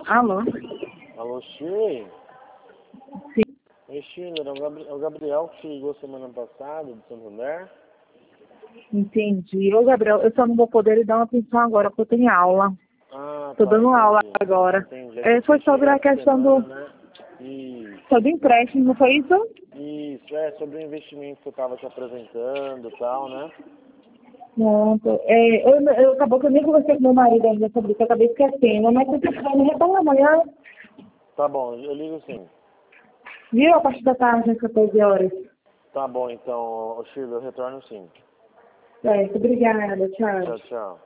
Alô? Alô, Shirley? Sim. Oi, Shirley, é o Gabriel que te ligou semana passada, do Santander. Entendi. Ô, Gabriel, eu só não vou poder lhe dar uma atenção agora, porque eu tenho aula. Ah, Tô tá, dando aula entendi. agora. Entendi. Foi sobre a questão Né? Isso. sobre empréstimo, não foi isso? Isso, sobre o investimento que eu tava te apresentando e tal, né? Pronto. Acabou que eu nem conversei com meu marido ainda sobre isso, eu acabei esquecendo. Mas se você vai me retornar amanhã, Tá bom, eu ligo sim. viu? A partir da tarde, às 14 horas. Tá bom, então, Shirley, eu retorno sim. Certo, obrigada, tchau. Tchau, tchau.